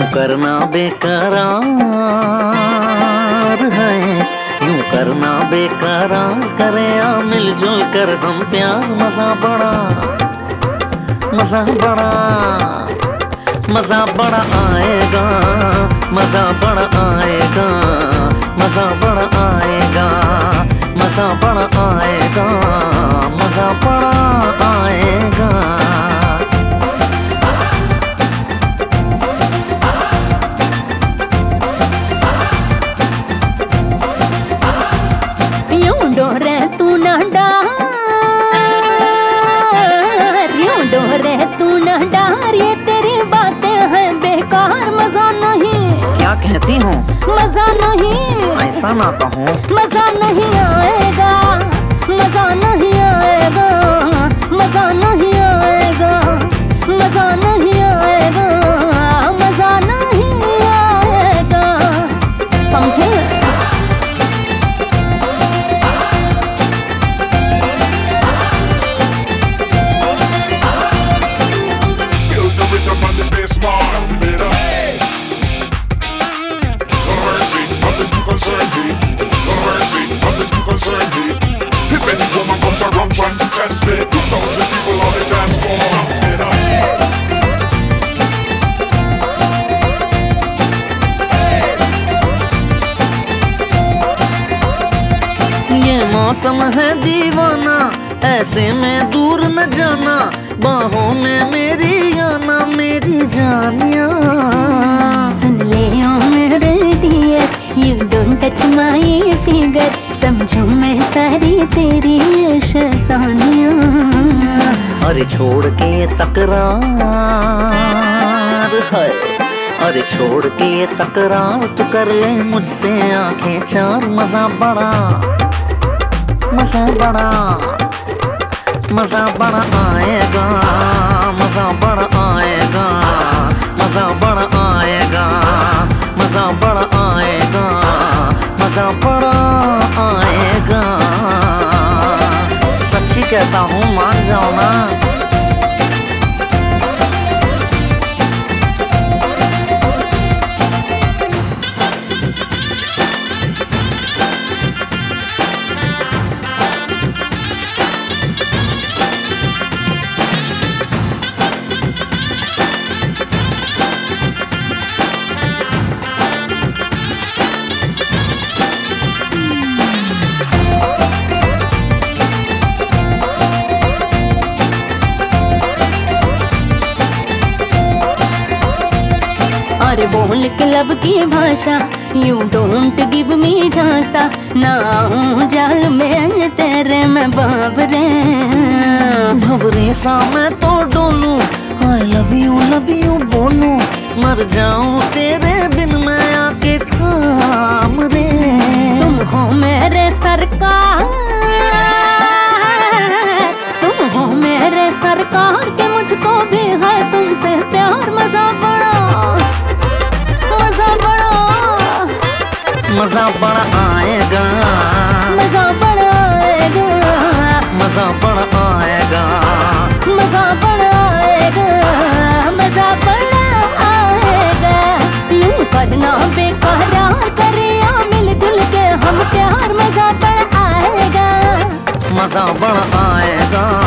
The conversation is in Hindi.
करना बेकरार है, यूं करना बेकरार करे आ मिलजुल कर हम प्यार। मजा बड़ा मजा बड़ा मजा बड़ा आएगा, मजा बड़ा आएगा, मजा बड़ा आएगा, मजा बड़ा आएगा, मजा बड़ा आएगा। यूं डोरे तू ना डार, यूं डोरे तू ना डार, ये तेरी बातें हैं बेकार। मजा नहीं, क्या कहती हूँ? मजा नहीं, ऐसा ना कहूँ। मजा नहीं आएगा, मजा नहीं आएगा, मजा नहीं आएगा, मजा नहीं आएगा, मजा नहीं आएगा। समझे? If any woman comes around trying to test me, 2,000 people on the dance floor. ये मौसम है दीवाना, ऐसे में दूर न जाना, बाहों में मेरी आना मेरी जानिया। सुन ले ओ मेरे dear, you don't touch my finger, समझू मैं सारी तेरी शैतानियाँ। अरे छोड़ के तकरार है, अरे छोड़ के तकरार तू कर ले मुझसे आंखें चार। मजा बड़ा मजा बड़ा मजा बड़ा आएगा, मजा बड़ा आएगा, मजा बड़ा आएगा, मजा बड़ा आएगा, मजा बड़ा आएगा। सच्ची कहता हूँ, मान जाओ ना। अरे बोल के लब की भाषा, यू डोंट गिव मी झांसा, ना आऊं जाल में तेरे मैं बाबरे। भंवरे सा मैं तो डोलूं, आई लव यू बोलूं, मर जाऊं तेरे बिन मैं आके थाम रे। तुम हो मेरे सरकार, तुम हो मेरे सरकार के मुझको भी है तुमसे प्यार। मजा बड़ा मजा बड़ा मजा बड़ा आएगा, मजा बड़ा आएगा, मजा बड़ा आएगा, मजा बड़ा आएगा, मजा बड़ा आएगा। यूं करना बेकरार करे आ मिलजुल के हम प्यार। मजा बड़ा आएगा, मजा बड़ा आएगा।